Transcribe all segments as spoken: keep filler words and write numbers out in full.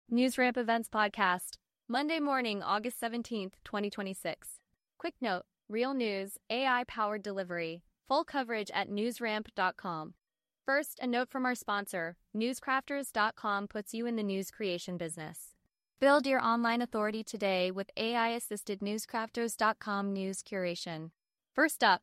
NewsRamp Events Podcast, Monday morning, August seventeenth, twenty twenty-six. Quick note, real news, A I-powered delivery, full coverage at news ramp dot com. First, a note from our sponsor, newscrafters dot com puts you in the news creation business. Build your online authority today with A I-assisted newscrafters dot com news curation. First up,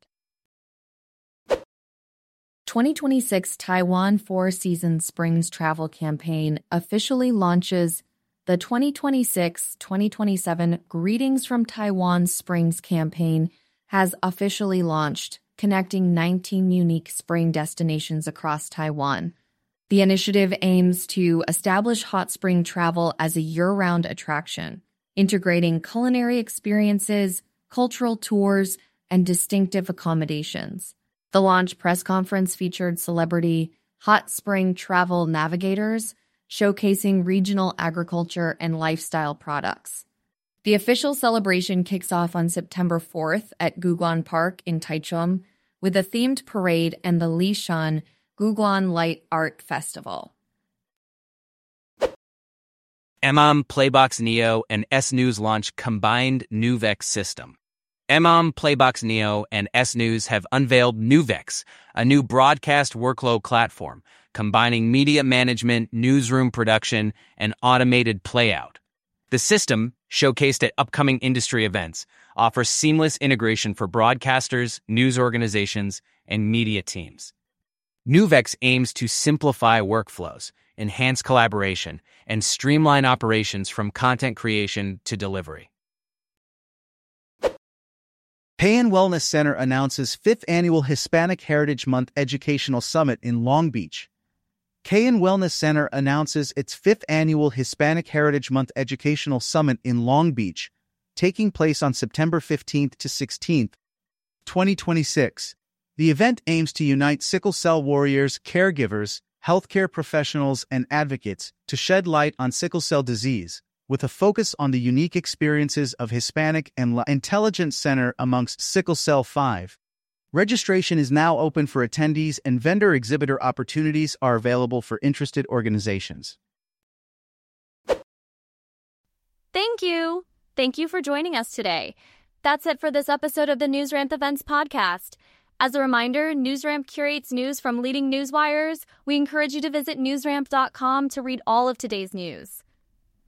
twenty twenty-six Taiwan Four Seasons Springs Travel Campaign officially launches. The twenty twenty-six twenty twenty-seven Greetings from Taiwan Springs campaign has officially launched, connecting nineteen unique spring destinations across Taiwan. The initiative aims to establish hot spring travel as a year-round attraction, integrating culinary experiences, cultural tours, and distinctive accommodations. The launch press conference featured celebrity hot spring travel navigators, showcasing regional agriculture and lifestyle products. The official celebration kicks off on September fourth at Guguan Park in Taichung with a themed parade and the Lishan Guguan Light Art Festival. M O M, Playbox Neo, and S-News launch combined NewVex system. M O M, Playbox Neo, and S-News have unveiled NewVex, a new broadcast workflow platform, combining media management, newsroom production, and automated playout. The system, showcased at upcoming industry events, offers seamless integration for broadcasters, news organizations, and media teams. NewVex aims to simplify workflows, enhance collaboration, and streamline operations from content creation to delivery. Pay-In Wellness Center announces fifth Annual Hispanic Heritage Month Educational Summit in Long Beach. Pay-In Wellness Center announces its fifth Annual Hispanic Heritage Month Educational Summit in Long Beach, taking place on September fifteenth to sixteenth, twenty twenty-six. The event aims to unite sickle cell warriors, caregivers, healthcare professionals, and advocates to shed light on sickle cell disease, with a focus on the unique experiences of Hispanic and La Intelligence Center amongst Sickle Cell five. Registration is now open for attendees and vendor exhibitor opportunities are available for interested organizations. thank you. Thank you for joining us today. That's it for this episode of the NewsRamp Events Podcast. As a reminder, NewsRamp curates news from leading news wires. We encourage you to visit news ramp dot com to read all of today's news.